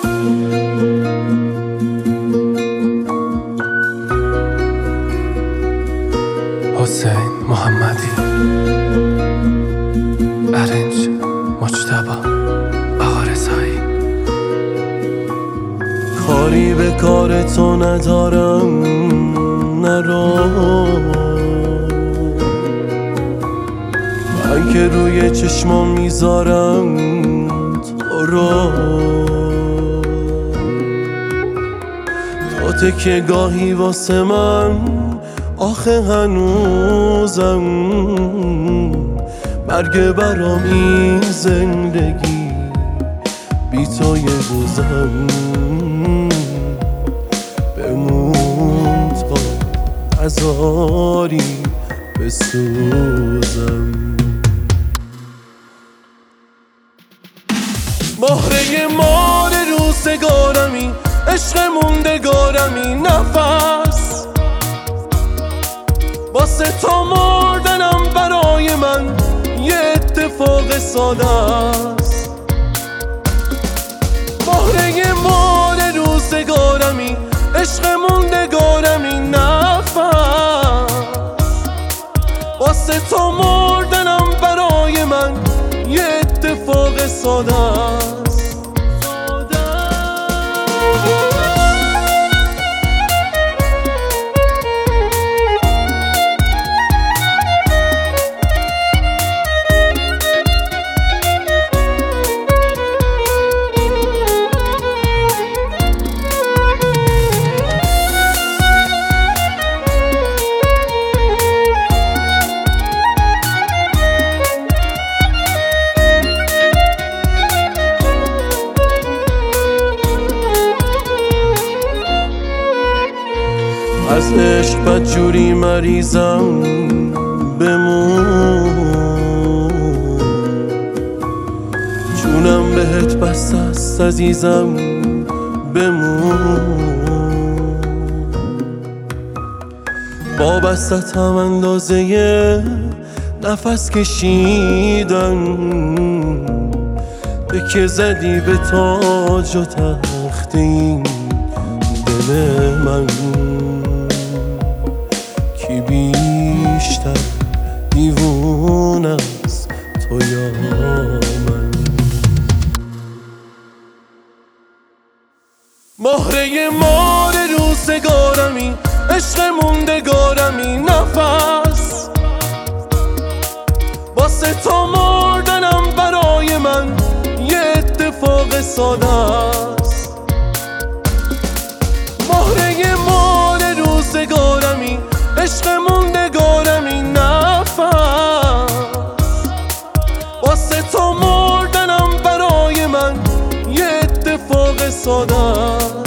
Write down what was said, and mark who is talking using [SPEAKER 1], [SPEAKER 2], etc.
[SPEAKER 1] حسین محمدی، ارنج مجتبی، آقا رضایی.
[SPEAKER 2] کاری به کار تو ندارم، نرو من که روی چشمام میذارم تو رو. تو تکیه گاهی واسه من، آخه هنوزم مرگ برام این زندگی، بی تو یه روزم بمون تا نذاری بسوزم. مهره مال روزگارمی، عشق موندگارمی، نفس واسه تو مردنم برای من یه اتفاق ساده است. مهره مال روزگارمی، عشق موندگارمی، نفس واسه تو مردنم برای من یه اتفاق ساده است. از عشق بدجوری مریضم، بمون جونم بهت بسته است عزیزم، بمون وابسته‌ام اندازه نفس کشیدن، تکیه زدی به تاج و تخت این دل من. کی بیشتر دیوونه است تو یا من؟ مهره مال روزگارمی، عشق موندگارمی، نفس واسه تو مردنم برای من یه اتفاق ساده است. مهره مال روزگارمی، عشق موندگارمی، نفس واسه تو مردنم برای من یه اتفاق ساده است.